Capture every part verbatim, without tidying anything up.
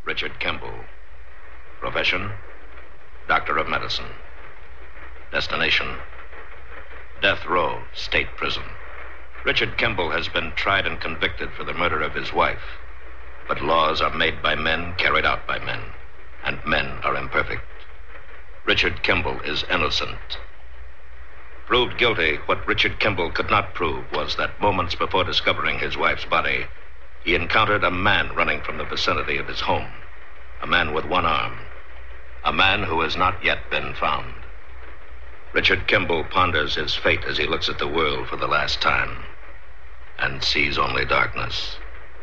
Richard Kimball. Profession, Doctor of Medicine. Destination, Death Row State Prison. Richard Kimball has been tried and convicted for the murder of his wife. But laws are made by men, carried out by men. And men are imperfect. Richard Kimball is innocent. Proved guilty, what Richard Kimball could not prove was that moments before discovering his wife's body, he encountered a man running from the vicinity of his home. A man with one arm. A man who has not yet been found. Richard Kimball ponders his fate as he looks at the world for the last time and sees only darkness.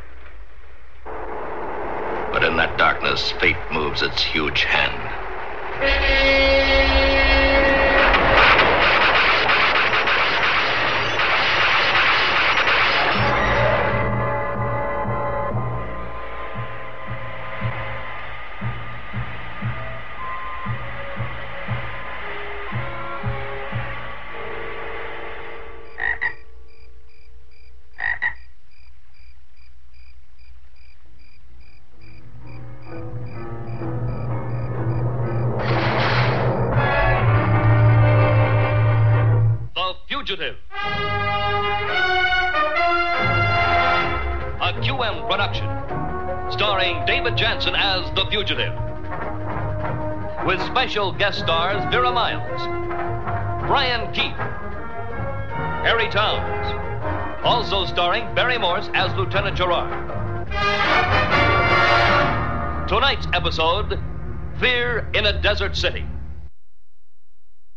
But in that darkness, fate moves its huge hand. Fugitive. A Q M production, starring David Jansen as the Fugitive, with special guest stars Vera Miles, Brian Keith, Harry Towns, also starring Barry Morse as Lieutenant Gerard. Tonight's episode, Fear in a Desert City.